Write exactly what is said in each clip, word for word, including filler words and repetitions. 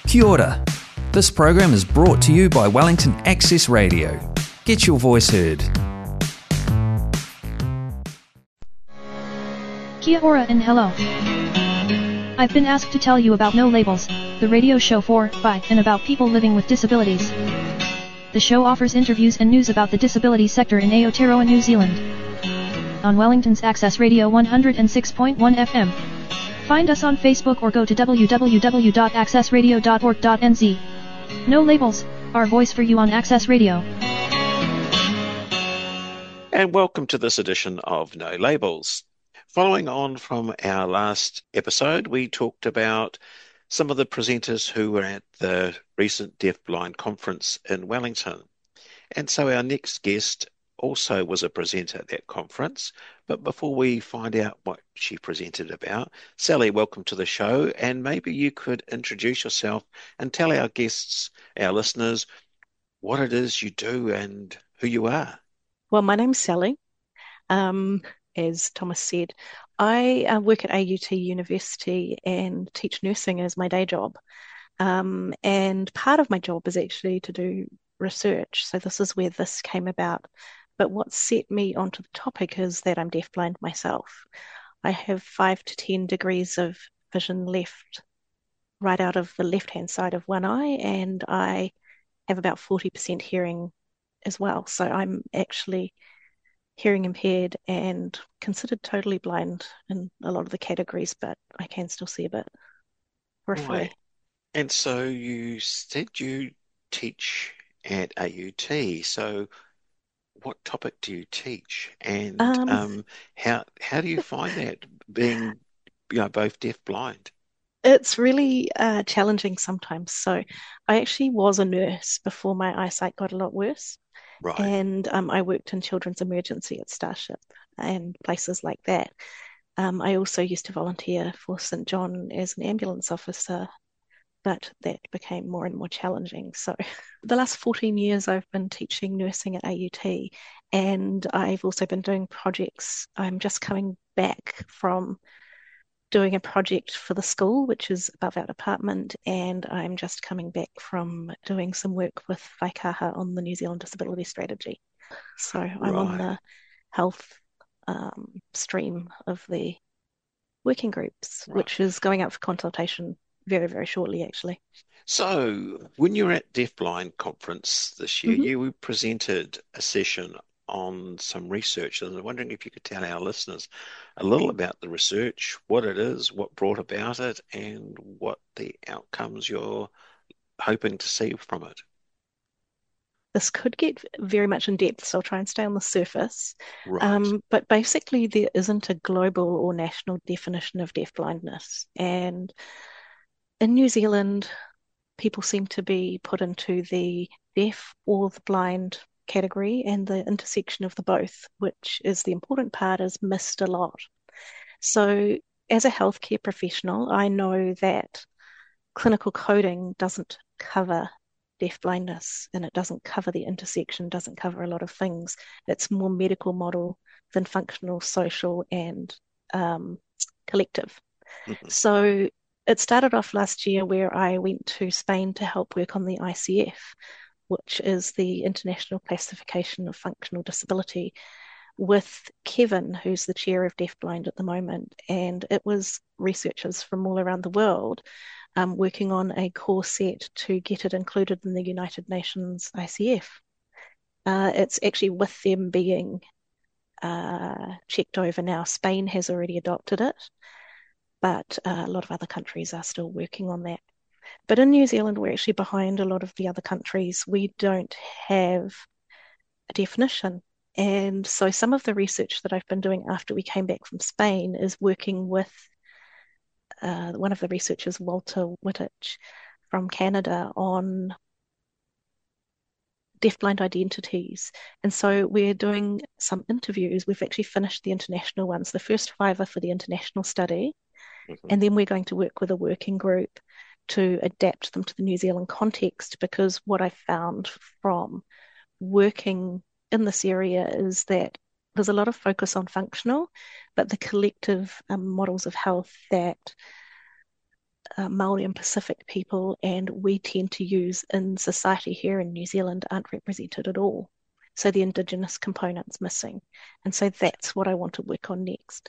Kia ora. This program is brought to you by Wellington Access Radio. Get your voice heard. Kia ora and hello. I've been asked to tell you about No Labels, the radio show for, by, and about people living with disabilities. The show offers interviews and news about the disability sector in Aotearoa, New Zealand. On Wellington's Access Radio one oh six point one F M. Find us on Facebook or go to w w w dot access radio dot org dot n z. No Labels, our voice for you on Access Radio. And welcome to this edition of No Labels. Following on from our last episode, we talked about some of the presenters who were at the recent Deafblind conference in Wellington. And so our next guest also was a presenter at that conference. But before we find out what she presented about, Sally, welcome to the show. And maybe you could introduce yourself and tell our guests, our listeners, what it is you do and who you are. Well, my name's Sally. Um, as Thomas said, I uh, work at A U T University and teach nursing as my day job. Um, and part of my job is actually to do research. So this is where this came about. But what set me onto the topic is that I'm deafblind myself. I have five to ten degrees of vision left right out of the left-hand side of one eye, and I have about forty percent hearing as well. So I'm actually hearing impaired and considered totally blind in a lot of the categories, but I can still see a bit peripherally. Right. And so you said you teach at A U T. So what topic do you teach, and Um, um, how how do you find that being, you know, both deaf blind? It's really uh, challenging sometimes. So I actually was a nurse before my eyesight got a lot worse. Right. And um, I worked in children's emergency at Starship and places like that. Um, I also used to volunteer for Saint John as an ambulance officer, but that became more and more challenging. So the last fourteen years I've been teaching nursing at A U T, and I've also been doing projects. I'm just coming back from doing a project for the school, which is above our department, and I'm just coming back from doing some work with Waikaha on the New Zealand Disability Strategy. So I'm on Right. the health um, stream of the working groups, Right. which is going up for consultation very, very shortly, actually. So when you were at Deafblind conference this year, Mhm. you presented a session on some research, and I'm wondering if you could tell our listeners a little about the research, what it is, what brought about it, and what the outcomes you're hoping to see from it. This could get very much in depth, so I'll try and stay on the surface. Right. Um, but basically, there isn't a global or national definition of deafblindness. And in New Zealand, people seem to be put into the deaf or the blind category, and the intersection of the both, which is the important part, is missed a lot. So as a healthcare professional, I know that clinical coding doesn't cover deafblindness, and it doesn't cover the intersection, doesn't cover a lot of things. It's more medical model than functional, social, and um, collective. Mhm. So it started off last year where I went to Spain to help work on the I C F, which is the International Classification of Functional Disability, with Kevin, who's the chair of Deafblind at the moment. And it was researchers from all around the world um, working on a core set to get it included in the United Nations I C F. Uh, it's actually with them being uh, checked over now. Spain has already adopted it, but uh, a lot of other countries are still working on that. But in New Zealand, we're actually behind a lot of the other countries. We don't have a definition. And so some of the research that I've been doing after we came back from Spain is working with uh, one of the researchers, Walter Wittich from Canada, on deafblind identities. And so we're doing some interviews. We've actually finished the international ones. The first five are for the international study. Mhm. And then we're going to work with a working group to adapt them to the New Zealand context, because what I found from working in this area is that there's a lot of focus on functional, but the collective um, models of health that uh, Maori and Pacific people, and we tend to use in society here in New Zealand, aren't represented at all. So the Indigenous component's missing. And so that's what I want to work on next.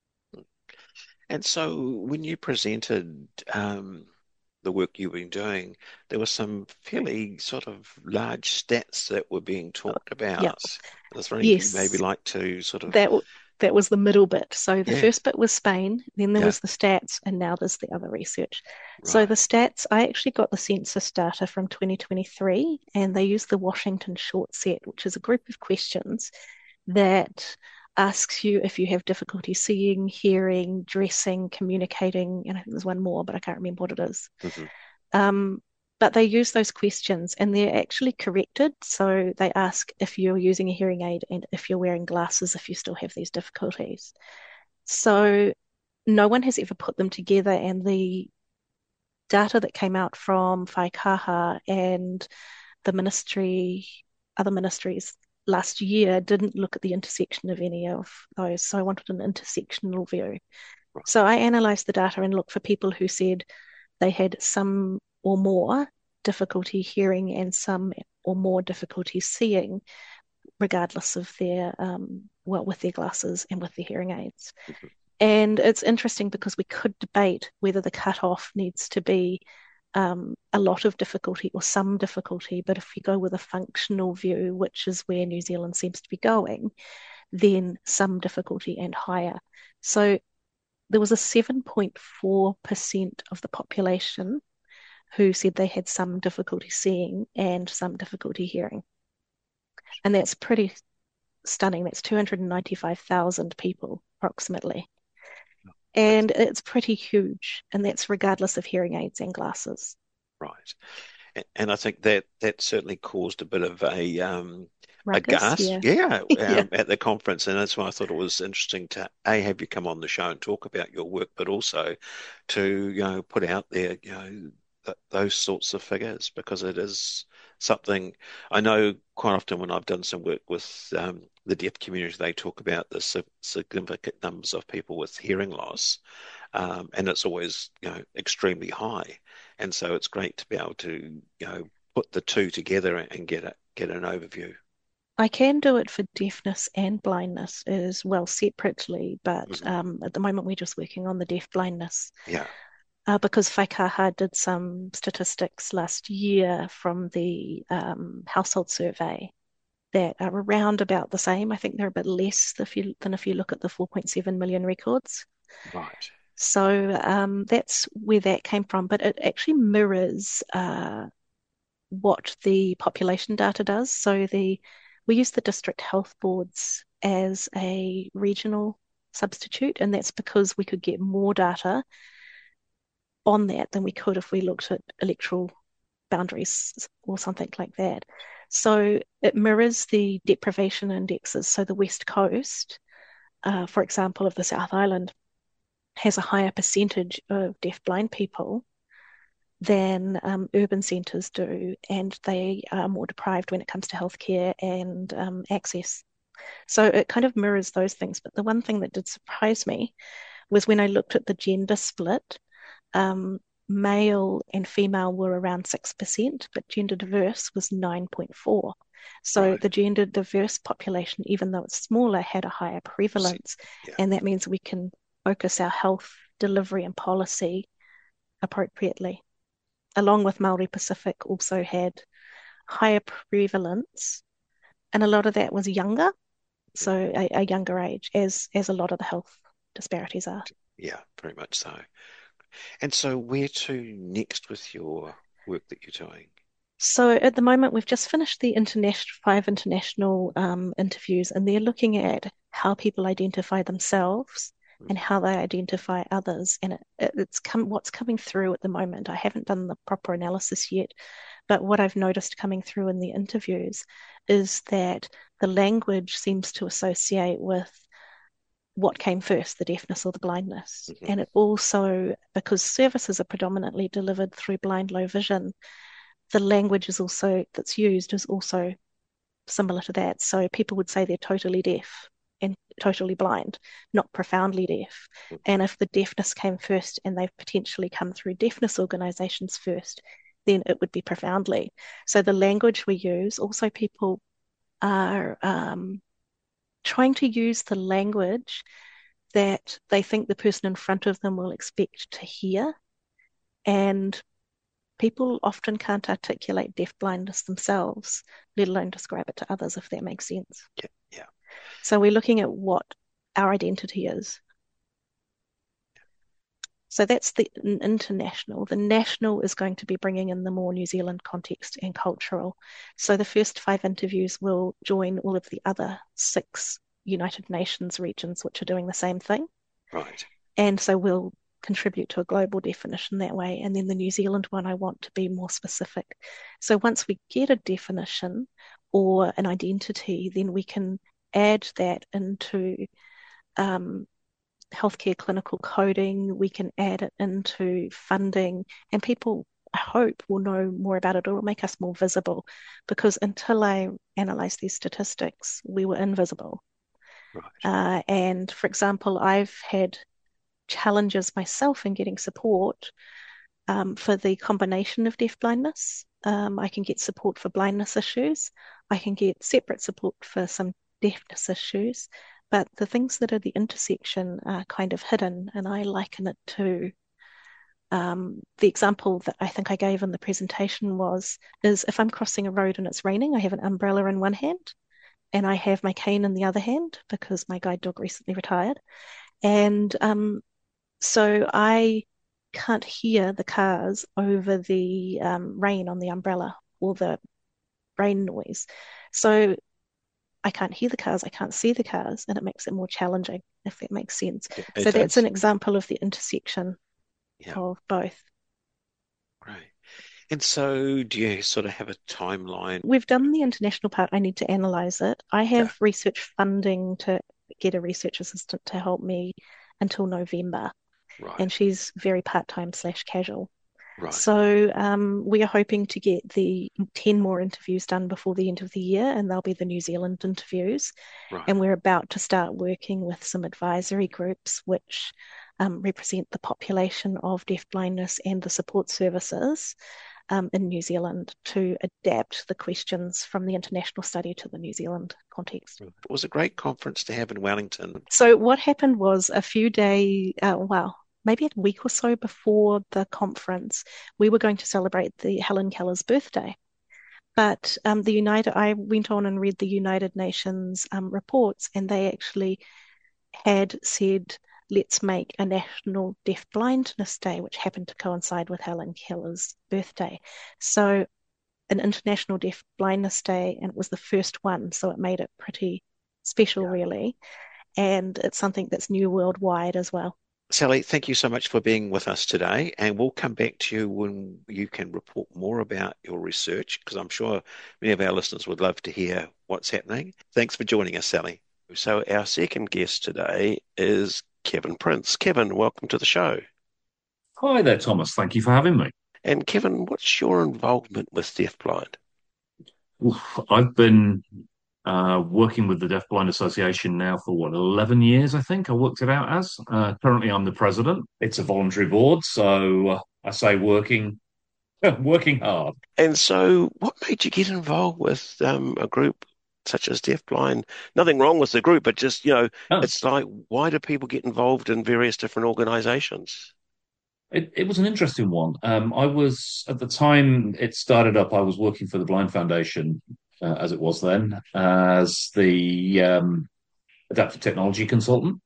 And so when you presented um, the work you've been doing, there were some fairly sort of large stats that were being talked about. Yeah. I was wondering if you maybe Yes. like to sort of, That that was the middle bit. So the yeah, first bit was Spain, then there yeah, was the stats, and now there's the other research. So right, the stats, I actually got the census data from twenty twenty-three, and they used the Washington Short Set, which is a group of questions that asks you if you have difficulty seeing, hearing, dressing, communicating, and I think there's one more, but I can't remember what it is. hmm Um, but they use those questions and they're actually corrected. So they ask if you're using a hearing aid and if you're wearing glasses, if you still have these difficulties. So no one has ever put them together, and the data that came out from Whaikaha and the ministry, other ministries last year didn't look at the intersection of any of those. So I wanted an intersectional view. right, So I analysed the data and looked for people who said they had some or more difficulty hearing and some or more difficulty seeing, regardless of their, um, well, with their glasses and with their hearing aids. mhm, And it's interesting because we could debate whether the cutoff needs to be um, a lot of difficulty or some difficulty. But if you go with a functional view, which is where New Zealand seems to be going, then some difficulty and higher. So there was a seven point four percent of the population who said they had some difficulty seeing and some difficulty hearing. And that's pretty stunning. That's two hundred ninety-five thousand people approximately. And it's pretty huge. And that's regardless of hearing aids and glasses. right. And, and I think that that certainly caused a bit of a um, a Ruckus, gas, yeah. yeah, Yeah. um, at the conference, and that's why I thought it was interesting to a have you come on the show and talk about your work, but also to you know put out there you know th those sorts of figures because it is something I know quite often when I've done some work with um, the deaf community, they talk about the si- significant numbers of people with hearing loss, um, and it's always you know extremely high, and so it's great to be able to you know put the two together and get a get an overview. I can do it for deafness and blindness as well separately, but Mhm. um, at the moment we're just working on the deaf blindness. Yeah, Uh, because Whaikaha did some statistics last year from the um, household survey that are around about the same. I think they're a bit less if you, than if you look at the four point seven million records. right. So um, that's where that came from, but it actually mirrors uh, what the population data does. So the we use the district health boards as a regional substitute, and that's because we could get more data on that than we could if we looked at electoral boundaries or something like that. So it mirrors the deprivation indexes. So the West Coast, uh, for example, of the South Island, has a higher percentage of deaf-blind people than um, urban centres do, and they are more deprived when it comes to healthcare and um, access. So it kind of mirrors those things. But the one thing that did surprise me was when I looked at the gender split, um, male and female were around six percent, but gender diverse was nine point four. So Right. the gender diverse population, even though it's smaller, had a higher See, prevalence. yeah. And that means we can focus our health delivery and policy appropriately. Along with Maori Pacific, also had higher prevalence, and a lot of that was younger, so a, a younger age, as as a lot of the health disparities are. Yeah, very much so. And so where to next with your work that you're doing? So at the moment, we've just finished the international five international um, interviews, and they're looking at how people identify themselves and Mhm. how they identify others. And it, it, it's come what's coming through at the moment. I haven't done the proper analysis yet, but what I've noticed coming through in the interviews is that the language seems to associate with what came first, the deafness or the blindness. Mhm. And it also, because services are predominantly delivered through blind low vision, the language is also that's used is also similar to that. So people would say they're totally deaf, and totally blind, not profoundly deaf. And if the deafness came first and they've potentially come through deafness organisations first, then it would be profoundly. So the language we use, also people are um, trying to use the language that they think the person in front of them will expect to hear. And people often can't articulate deaf blindness themselves, let alone describe it to others, if that makes sense. Yeah, yeah. So we're looking at what our identity is. So that's the international. The national is going to be bringing in the more New Zealand context and cultural. So the first five interviews will join all of the other six United Nations regions, which are doing the same thing. Right. And so we'll contribute to a global definition that way. And then the New Zealand one, I want to be more specific. So once we get a definition or an identity, then we can add that into um, healthcare clinical coding. We can add it into funding, and people, I hope, will know more about it. It will make us more visible, because until I analysed these statistics, we were invisible. Right. Uh, and for example, I've had challenges myself in getting support um, for the combination of deaf blindness. Um, I can get support for blindness issues. I can get separate support for some deafness issues. But the things that are the intersection are kind of hidden, and I liken it to um, the example that I think I gave in the presentation was, is if I'm crossing a road and it's raining, I have an umbrella in one hand and I have my cane in the other hand because my guide dog recently retired. And um, so I can't hear the cars over the um, rain on the umbrella or the rain noise. So I can't hear the cars, I can't see the cars, and it makes it more challenging, if that makes sense. It, it so that's does. an example of the intersection yeah. of both. Right. And so do you sort of have a timeline? We've done the international part. I need to analyse it. I have yeah. research funding to get a research assistant to help me until November. Right. And she's very part-time slash casual. Right. So um, we are hoping to get the ten more interviews done before the end of the year, and they'll be the New Zealand interviews. Right. And we're about to start working with some advisory groups which um, represent the population of deaf blindness and the support services um, in New Zealand to adapt the questions from the international study to the New Zealand context. It was a great conference to have in Wellington. So what happened was a few days, uh, wow, maybe a week or so before the conference, we were going to celebrate the Helen Keller's birthday. But um, the United, I went on and read the United Nations um, reports, and they actually had said, let's make a National Deaf Blindness Day, which happened to coincide with Helen Keller's birthday. So an International Deaf Blindness Day, and it was the first one, so it made it pretty special, yeah. really. And it's something that's new worldwide as well. Sally, thank you so much for being with us today, and we'll come back to you when you can report more about your research, because I'm sure many of our listeners would love to hear what's happening. Thanks for joining us, Sally. So our second guest today is Kevin Prince. Kevin, welcome to the show. Hi there, Thomas. Thank you for having me. And Kevin, what's your involvement with deafblind? Oof, I've been Uh, working with the Deaf Blind Association now for, what, eleven years, I think I worked it out as. Uh, currently, I'm the president. It's a voluntary board, so uh, I say working working hard. And so what made you get involved with um, a group such as Deafblind? Nothing wrong with the group, but just, you know, oh. It's like, why do people get involved in various different organizations? It, it was an interesting one. Um, I was, at the time it started up, I was working for the Blind Foundation, Uh, as it was then, as the um, adaptive technology consultant.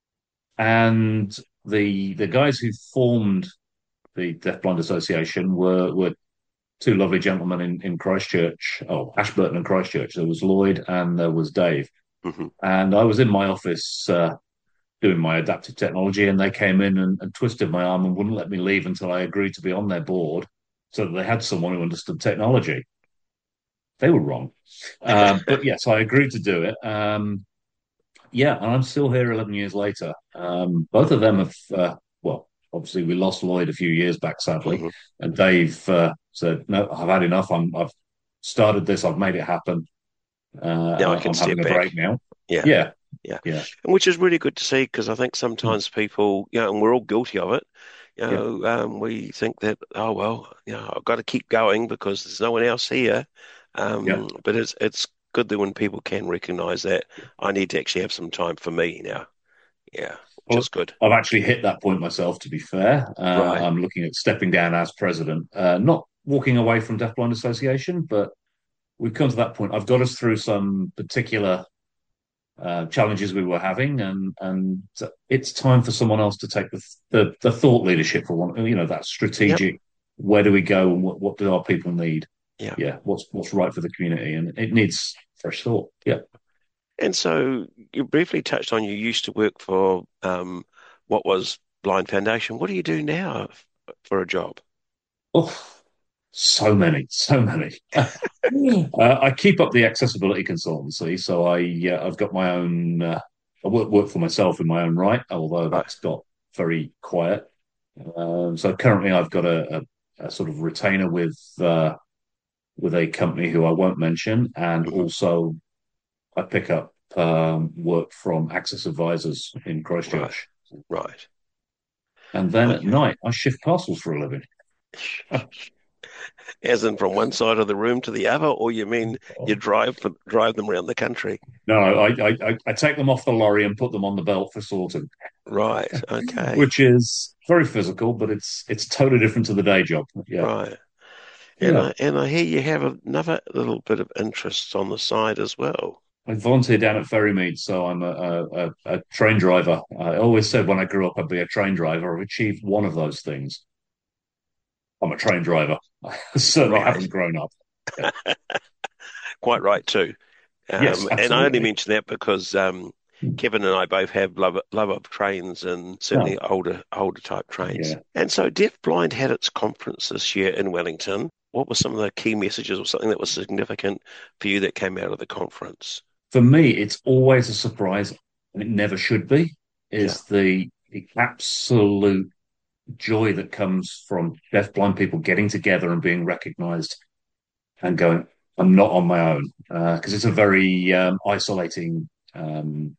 And the the guys who formed the Deaf Blind Association were were two lovely gentlemen in, in Christchurch, oh, Ashburton and Christchurch. There was Lloyd and there was Dave. Mm-hmm. And I was in my office uh, doing my adaptive technology, and they came in and, and twisted my arm and wouldn't let me leave until I agreed to be on their board, so that they had someone who understood technology. They were wrong. Uh, but yes, I agreed to do it. Um, yeah, and I'm still here eleven years later. Um, both of them have, uh, well, obviously we lost Lloyd a few years back, sadly. Mm-hmm. And Dave uh, said, no, I've had enough. I'm, I've started this. I've made it happen. Uh, now I can I'm step having back. a break now. Yeah. Yeah. Yeah. Yeah. And which is really good to see because I think sometimes people, you know, and we're all guilty of it. You Yeah. know, um, we think that, oh well, you know, I've got to keep going because there's no one else here. Yeah. Um, but it's it's good that when people can recognize that I need to actually have some time for me now. Yeah, which Well, is good. I've actually hit that point myself, to be fair. Uh, Right. I'm looking at stepping down as president, uh, not walking away from Deafblind Association, but we've come to that point. I've got us through some particular uh, challenges we were having, and and it's time for someone else to take the the, the thought leadership for one. You know, that Yep. strategic. Where do we go, and what, what do our people need? Yeah. Yeah, what's what's right for the community, and it needs fresh thought. Yeah. And so you briefly touched on you used to work for um, what was Blind Foundation. What do you do now f- for a job? Oh, so many, so many. uh, I keep up the accessibility consultancy, so I uh, I've got my own. Uh, I work work for myself in my own right, although Right. that's got very quiet. Um, so currently, I've got a, a, a sort of retainer with uh, with a company who I won't mention, and Hmm. also I pick up um, work from Access Advisors in Right. Christchurch, Right. and then at Okay. night I shift parcels for a living. As in from one side of the room to the other, or you mean you drive for, drive them around the country? No, I, I, I, I take them off the lorry and put them on the belt for sorting, Right. Okay. which is very physical, but it's it's totally different to the day job. Yeah, Right. And yeah. I and I hear you have another little bit of interest on the side as well. I volunteer down at Ferrymead, so I'm a, a, a, a train driver. I always said when I grew up I'd be a train driver. I've achieved one of those things. I'm a train driver. I certainly Right. haven't grown up. Yeah. Quite right too. Yes, Um, and I only absolutely. mention that because um, Kevin and I both have love love of trains and certainly No, older older type trains. yeah. And so Deaf Blind had its conference this year in Wellington. What were some of the key messages or something that was significant for you that came out of the conference? For me, it's always a surprise, and it never should be, Yeah. is the, the absolute joy that comes from deafblind people getting together and being recognized and going, I'm not on my own. Because uh, it's a very um, isolating, um,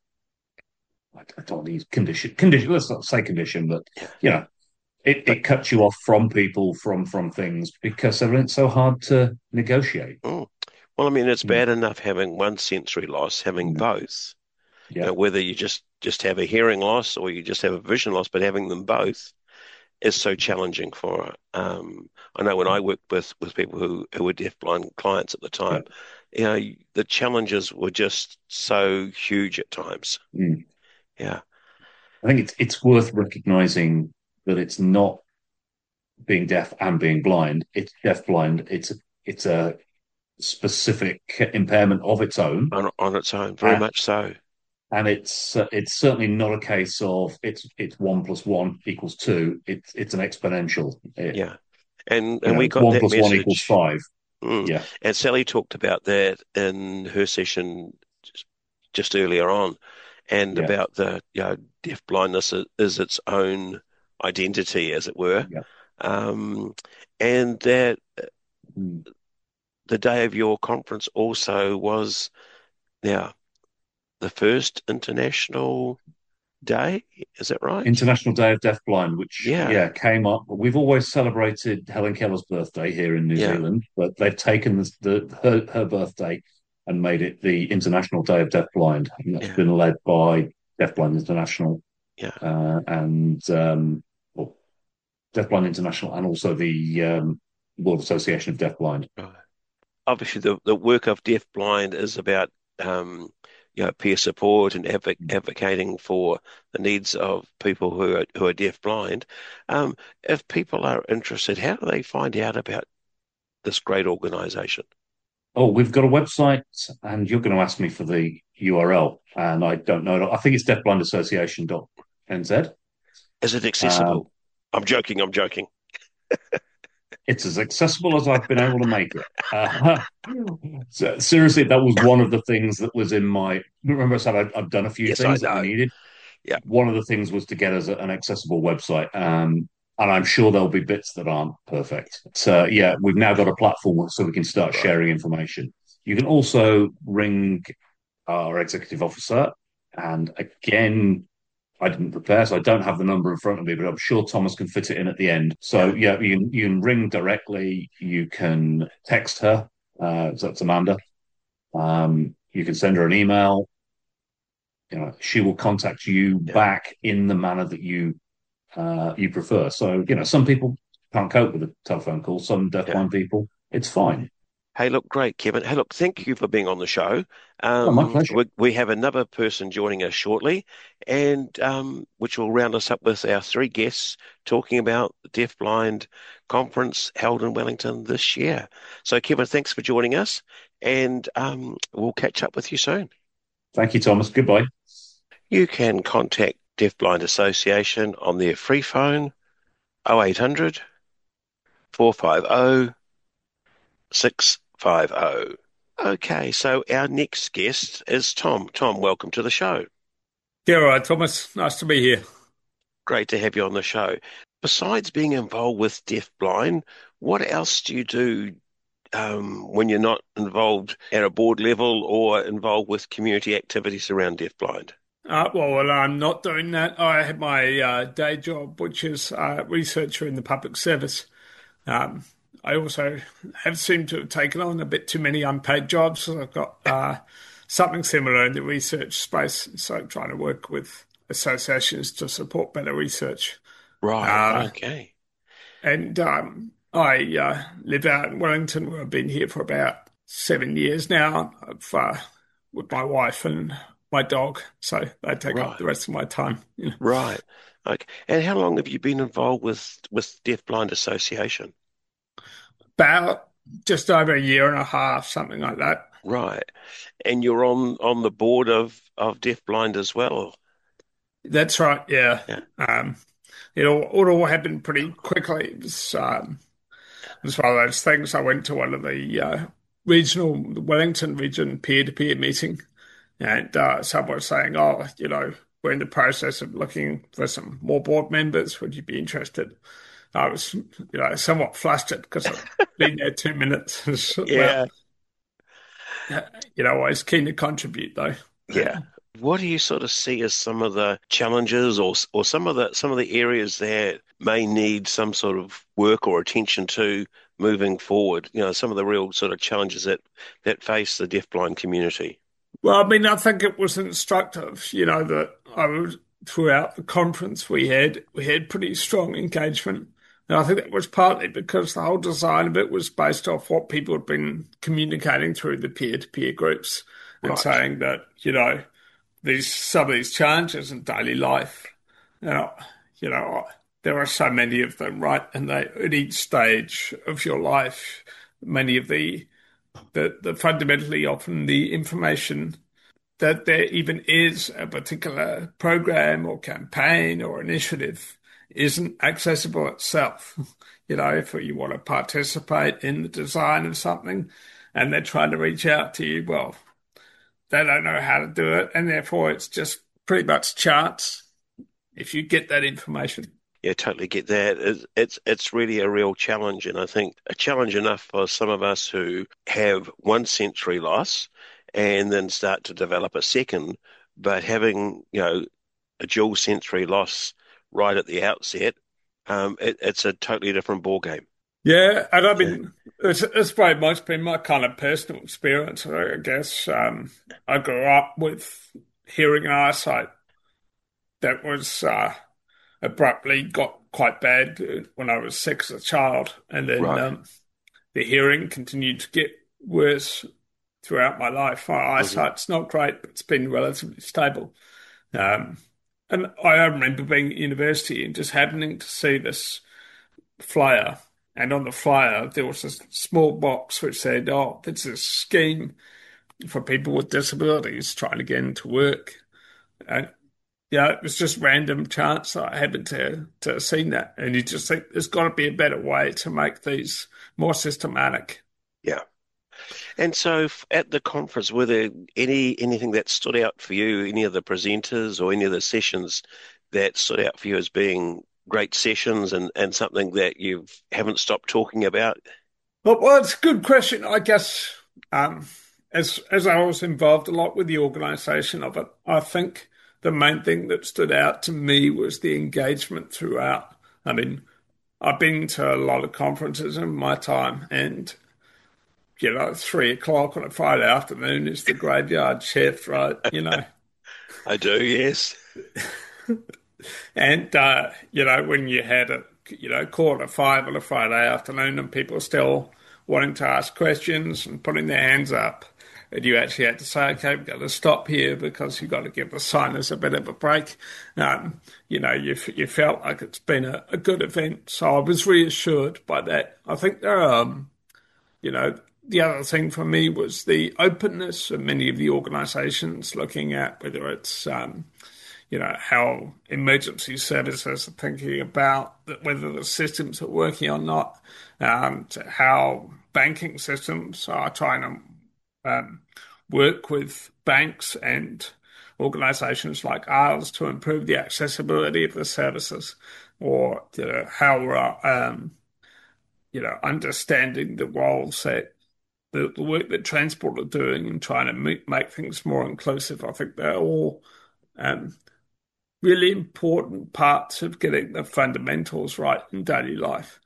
I, I don't want to use condition, condition, let's not say condition, but, Yeah. you know, it, But it cuts you off from people, from from things, because everything's so hard to negotiate. mm, well, I mean, it's Mm, bad enough having one sensory loss, having mm, both. You yeah, know, whether you just just have a hearing loss or you just have a vision loss, but having them both is so challenging for um I know when I worked with with people who who were deafblind clients at the yeah. time, you know, the challenges were just so huge at times. Mm. Yeah. I think it's it's worth recognizing that it's not being deaf and being blind. It's deaf blind. It's it's a specific impairment of its own, On on its own, very and, much so. and it's uh, it's certainly not a case of it's it's one plus one equals two. It's it's an exponential. It, Yeah. And you and we know, got one that plus one equals message. five. Mm. Yeah, And Sally talked about that in her session just, just earlier on, and yeah, about the, you know, deaf blindness is, is its own identity, as it were. yeah. Um, and that Mm. the day of your conference also was now the first international day. Is that right? International Day of Deaf Blind, which Yeah, yeah came up. We've always celebrated Helen Keller's birthday here in New yeah, Zealand, but they've taken the, the her, her birthday and made it the International Day of Deaf Blind, and that's yeah, been led by Deaf Blind International yeah. uh, and um, well, Deaf Blind International, and also the um, World Association of Deaf Blind. Right. Obviously, the, the work of Deaf Blind is about um, you know, peer support and advoc advocating for the needs of people who are who are deaf blind. Um, if people are interested, how do they find out about this great organisation? Oh, we've got a website, and you're going to ask me for the U R L, and I don't know. I think it's deafblind association dot n z. Is it Um, accessible? I'm joking. I'm joking. it's as accessible as I've been able to make it. Uh, so, seriously, that was one of the things that was in my. Remember, I said I'd, I've done a few Yes, I things that we know. needed. Yeah, One of the things was to get us an accessible website, um, and I'm sure there'll be bits that aren't perfect. So, yeah, we've now got a platform so we can start right. sharing information. You can also ring our executive officer, And again, I didn't prepare, so I don't have the number in front of me, but I'm sure Thomas can fit it in at the end. So yeah, you can, you can ring directly. You can text her. Uh, so that's Amanda. Um, you can send her an email. You know, she will contact you Yeah. back in the manner that you uh, you prefer. So you know, some people can't cope with a telephone call. Some deafblind Yeah. people, it's fine. Hey, look, great, Kevin. Hey, look, thank you for being on the show. Oh, my Um, pleasure. we, we have another person joining us shortly, and um, which will round us up with our three guests talking about the Deaf Blind conference held in Wellington this year. So, Kevin, thanks for joining us, and um, we'll catch up with you soon. Thank you, Thomas. Goodbye. You can contact Deaf Blind Association on their free phone oh eight hundred, four five oh, six five oh. Okay, so our next guest is Tom. Tom, welcome to the show. Yeah, all right, Thomas. Nice to be here. Great to have you on the show. Besides being involved with Deaf Blind, what else do you do um, when you're not involved at a board level or involved with community activities around Deaf Blind? Uh, well, well, I'm not doing that. I have my uh, day job, which is uh, researcher in the public service. Um, I also have seemed to have taken on a bit too many unpaid jobs. So I've got uh, something similar in the research space, so trying to work with associations to support better research. Right, Uh, okay. and um, I uh, live out in Wellington, where I've been here for about seven years now. I've, uh, with my wife and my dog, so they take up Right, the rest of my time. You know. right. Okay. And how long have you been involved with, with Deaf Blind Association? About just over a year and a half, something like that. Right. And you're on, on the board of, of Deaf Blind as well? That's right, yeah. Yeah. Um, it all, it all happened pretty quickly. It was, um, it was one of those things. I went to one of the uh, regional, the Wellington region peer-to-peer meeting, and uh, someone was saying, oh, you know, we're in the process of looking for some more board members. Would you be interested? I was, you know, somewhat flustered because I've been there two minutes. Well, Yeah. you know, I was keen to contribute though. Yeah. What do you sort of see as some of the challenges or or some of the some of the areas that may need some sort of work or attention to moving forward? You know, some of the real sort of challenges that that face the deafblind community. Well, I mean, I think it was instructive, you know, that I was throughout the conference we had we had pretty strong engagement. And I think that was partly because the whole design of it was based off what people had been communicating through the peer-to-peer groups and Right. saying that, you know, these some of these challenges in daily life, you know, you know, there are so many of them, right? And they at each stage of your life, many of the the, the fundamentally often the information that there even is a particular program or campaign or initiative isn't accessible itself. You know, if you want to participate in the design of something and they're trying to reach out to you, well, they don't know how to do it, and therefore it's just pretty much chance if you get that information. Yeah, totally get that. It's, it's it's really a real challenge, and I think a challenge enough for some of us who have one sensory loss and then start to develop a second, but having, you know, a dual sensory loss right at the outset, um, it, it's a totally different ball game. Yeah, and I Yeah. mean, it's, it's very much been my kind of personal experience, I guess. Um, I grew up with hearing and eyesight that was uh, abruptly got quite bad when I was six as a child, and then Right. um, the hearing continued to get worse throughout my life. My hmm eyesight's not great, but it's been relatively stable. Um, and I remember being at university and just happening to see this flyer. And on the flyer, there was a small box which said, oh, this is a scheme for people with disabilities trying to get into work. And yeah, it was just random chance that I happened to to have seen that. And you just think there's got to be a better way to make these more systematic. Yeah. And so f- at the conference, were there any anything that stood out for you, any of the presenters or any of the sessions that stood out for you as being great sessions and, and something that you haven't stopped talking about? Well, well, it's a good question. I guess um, as as I was involved a lot with the organisation of it, I think the main thing that stood out to me was the engagement throughout. I mean, I've been to a lot of conferences in my time, and you know, three o'clock on a Friday afternoon is the graveyard shift, right? You know, I do, yes. and uh, you know, when you had a you know quarter to five on a Friday afternoon, and people still wanting to ask questions and putting their hands up, and you actually had to say, okay, we've got to stop here because you've got to give the signers a bit of a break. Um, you know, you you felt like it's been a, a good event, so I was reassured by that. I think there are, um, you know. The other thing for me was the openness of many of the organisations looking at whether it's, um, you know, how emergency services are thinking about that, whether the systems are working or not, um, to how banking systems are trying to um, work with banks and organisations like ours to improve the accessibility of the services, or you know, how we're, um, you know, understanding the roles that The, the work that Transport are doing and trying to make, make things more inclusive. I think they're all um, really important parts of getting the fundamentals right in daily life.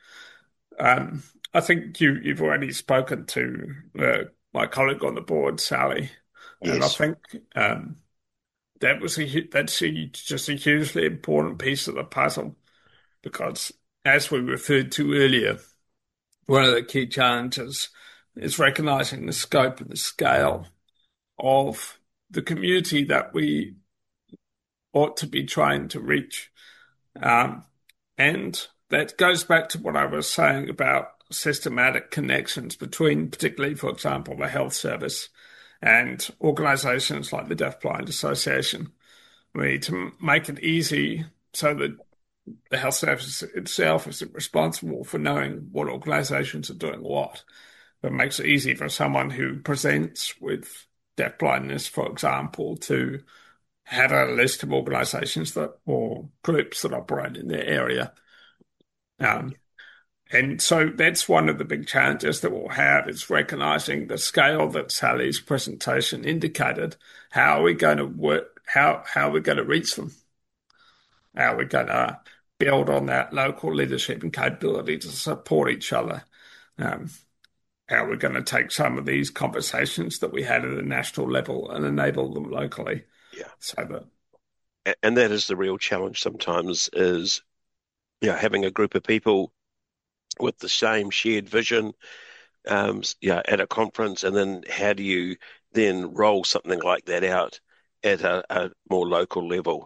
Um, I think you, you've already spoken to uh, my colleague on the board, Sally, Yes. and I think um, that was a that's a, just a hugely important piece of the puzzle, because as we referred to earlier, one of the key challenges is recognising the scope and the scale of the community that we ought to be trying to reach. Um, and that goes back to what I was saying about systematic connections between, particularly, for example, the health service and organisations like the Deafblind Association. We need to make it easy so that the health service itself isn't responsible for knowing what organisations are doing what. It makes it easy for someone who presents with deafblindness, for example, to have a list of organisations that or groups that operate in their area. Um, and so that's one of the big challenges that we'll have, is recognising the scale that Sally's presentation indicated. How are we going to work? How how are we going to reach them? How are we going to build on that local leadership and capability to support each other? Um, how we're going to take some of these conversations that we had at a national level and enable them locally. Yeah. So that, and that is the real challenge sometimes, is, you know, having a group of people with the same shared vision, um, yeah, at a conference, and then how do you then roll something like that out at a, a more local level?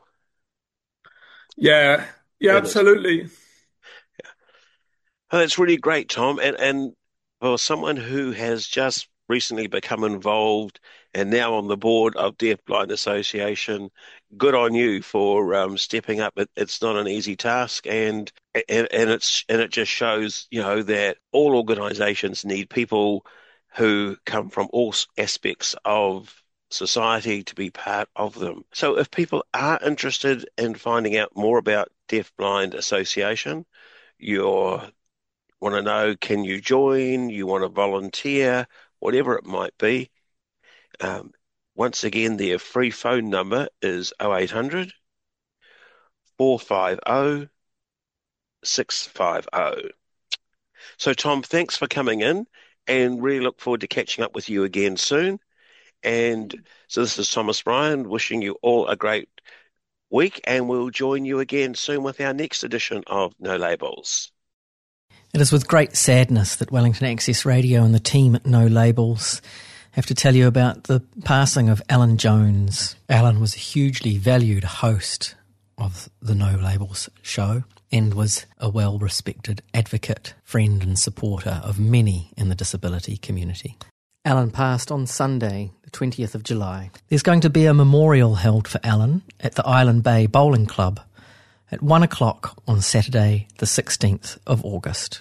Yeah, yeah, And absolutely. Yeah. Oh, that's really great, Tom. And and for someone who has just recently become involved and now on the board of Deafblind Association, good on you for um, stepping up. It, it's not an easy task, and, and and it's and it just shows, you know, that all organisations need people who come from all aspects of society to be part of them. So if people are interested in finding out more about Deafblind Association, you're want to know, can you join, you want to volunteer, whatever it might be. Um, once again, their free phone number is oh eight hundred, four five oh, six five oh. So, Tom, thanks for coming in, and really look forward to catching up with you again soon. And so this is Thomas Bryan wishing you all a great week, and we'll join you again soon with our next edition of No Labels. It is with great sadness that Wellington Access Radio and the team at No Labels have to tell you about the passing of Alan Jones. Alan was a hugely valued host of the No Labels show and was a well-respected advocate, friend and supporter of many in the disability community. Alan passed on Sunday, the twentieth of July. There's going to be a memorial held for Alan at the Island Bay Bowling Club at one o'clock on Saturday, the sixteenth of August.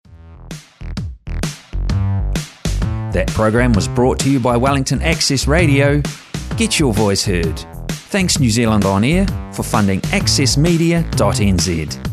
That program was brought to you by Wellington Access Radio. Get your voice heard. Thanks New Zealand On Air for funding access media dot n z.